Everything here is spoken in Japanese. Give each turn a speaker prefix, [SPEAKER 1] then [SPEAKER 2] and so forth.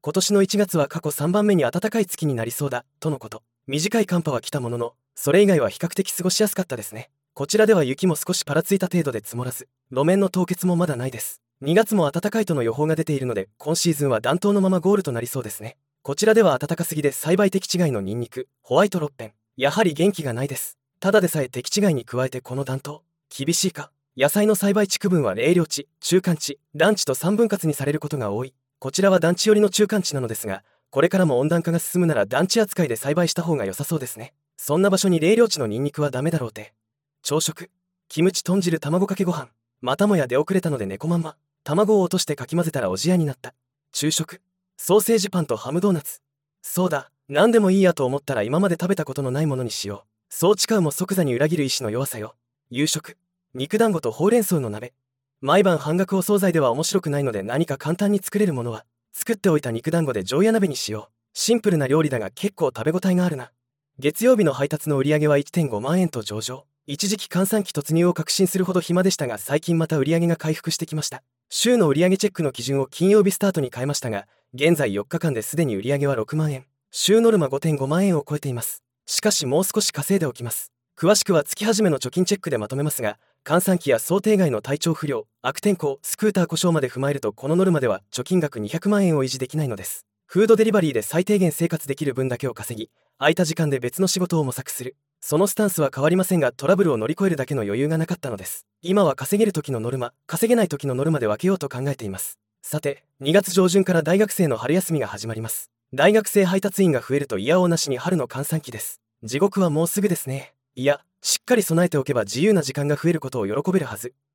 [SPEAKER 1] 今年の1月は過去3番目に暖かい月になりそうだとのこと。短い寒波は来たものの、それ以外は比較的過ごしやすかったですね。こちらでは雪も少しパラついた程度で積もらず、路面の凍結もまだないです。2月も暖かいとの予報が出ているので、今シーズンは暖冬のままゴールとなりそうですね。こちらでは暖かすぎで栽培適地外のニンニク、ホワイトロッペン、やはり元気がないです。ただでさえ適地外に加えてこの暖冬、厳しいか。野菜の栽培地区分は冷涼地、中間地、暖地と3分割にされることが多い。こちらは暖地寄りの中間地なのですが、これからも温暖化が進むなら暖地扱いで栽培した方が良さそうですね。そんな場所に冷涼地のニンニクはダメだろうて。朝食、キムチ豚汁卵かけご飯、またもや出遅れたので猫まんま。卵を落としてかき混ぜたらおじやになった。昼食、ソーセージパンとハムドーナツ。そうだ、何でもいいやと思ったら今まで食べたことのないものにしよう。そう誓うも即座に裏切る意志の弱さよ。夕食、肉団子とほうれん草の鍋。毎晩半額お惣菜では面白くないので何か簡単に作れるものは、作っておいた肉団子で常夜鍋にしよう。シンプルな料理だが結構食べ応えがあるな。月曜日の配達の売り上げは 1.5 万円と上々。一時期閑散期突入を確信するほど暇でしたが、最近また売り上げが回復してきました。週の売上チェックの基準を金曜日スタートに変えましたが、現在4日間ですでに売り上げは6万円。週ノルマ 5.5 万円を超えています。しかしもう少し稼いでおきます。詳しくは月始めの貯金チェックでまとめますが、閑散期や想定外の体調不良、悪天候、スクーター故障まで踏まえるとこのノルマでは貯金額200万円を維持できないのです。フードデリバリーで最低限生活できる分だけを稼ぎ、空いた時間で別の仕事を模索する。そのスタンスは変わりませんが、トラブルを乗り越えるだけの余裕がなかったのです。今は稼げる時のノルマ、稼げない時のノルマで分けようと考えています。さて、2月上旬から大学生の春休みが始まります。大学生配達員が増えるといやおうなしに春の閑散期です。地獄はもうすぐですね。いや、しっかり備えておけば自由な時間が増えることを喜べるはず。